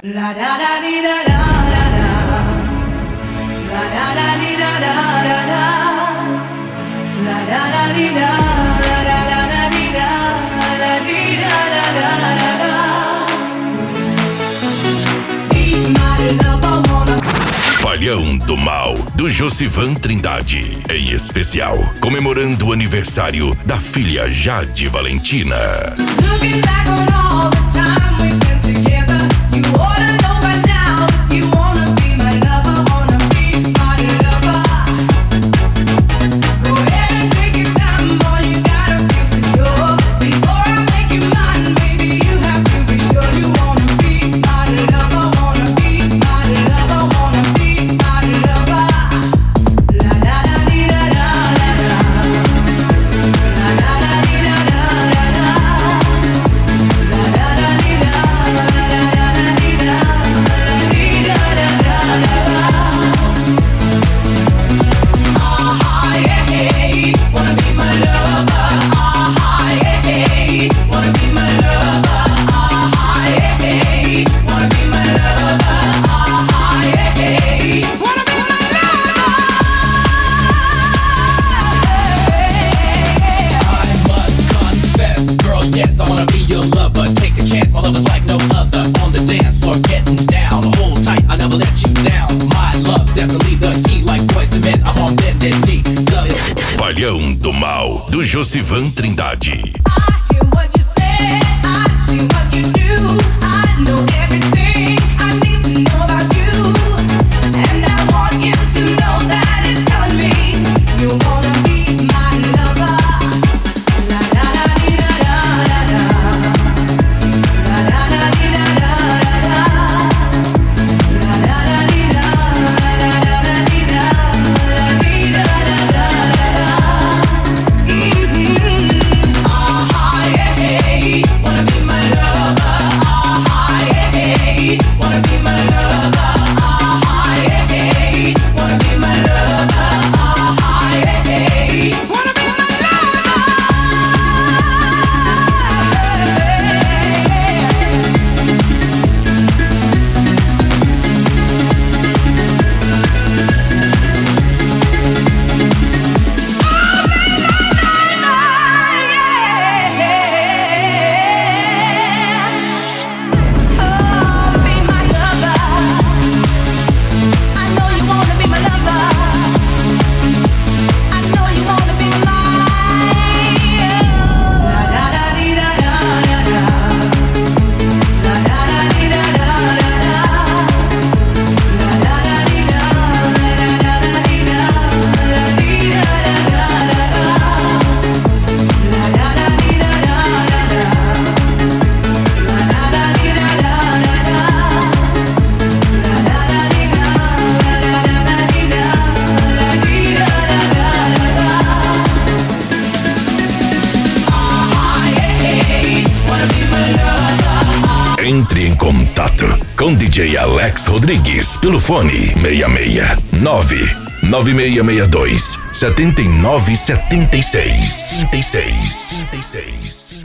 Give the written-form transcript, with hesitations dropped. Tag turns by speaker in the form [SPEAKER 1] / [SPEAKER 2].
[SPEAKER 1] La da da di da da da da. La da da di da da da da. La da da di da da da da di da. La di da da da da da. Be my love, I wanna.
[SPEAKER 2] Palhão do Mal, do Josivan Trindade. Em especial, comemorando o aniversário da filha Jade Valentina.
[SPEAKER 1] Looking back on all the time we spent together, you ought to know by now. You wanna be my lover, wanna be my lover. Go ahead and take your time, boy, you gotta feel secure. Before I make you mine, baby, you have to be sure you wanna be my lover, wanna be my lover, wanna be my lover. La da da di da da da da. La da da di da da da da. La da da di da da da di da. La di da da da da da. Ah yeah, hey, wanna be my lover. Ah yeah, hey, wanna be my lover. Ah yeah, hey, wanna be my lover. Ah yeah, hey, wanna be my lover.
[SPEAKER 3] I must confess, girl, yes, I wanna be your lover. Take a chance, my love is like no other. On the dance floor, getting down. Hold tight, I never let you down. My love, definitely the key. Like boys to men, I'm on bended knee. Love it.
[SPEAKER 2] Palhão do Mal, do Josivan Trindade.
[SPEAKER 1] I hear what you say, I see what you do. I know everything I need to know about you. And I want you to know that it's telling me you wanna be my lover. La da da di da da da da. La da da di da da da da. La da da di da da da di da. La di da da da da da. Ah yeah, hey, wanna be my lover. Ah yeah, hey, wanna be my lover. Ah yeah, hey, wanna be my lover. Ah yeah, hey, wanna be my Oh, be my lover. I know you wanna be my lover. I know you wanna be mine. La da da di da da da da. La da da di da da da da. La da da di da da da di da. La di da da da da da. La da da di da da da da. La da da di da da da da. La da da di da da da Ah yeah, hey, wanna be my lover.
[SPEAKER 2] Entre em contato com DJ Alex Rodrigues pelo fone 66 99662 7976.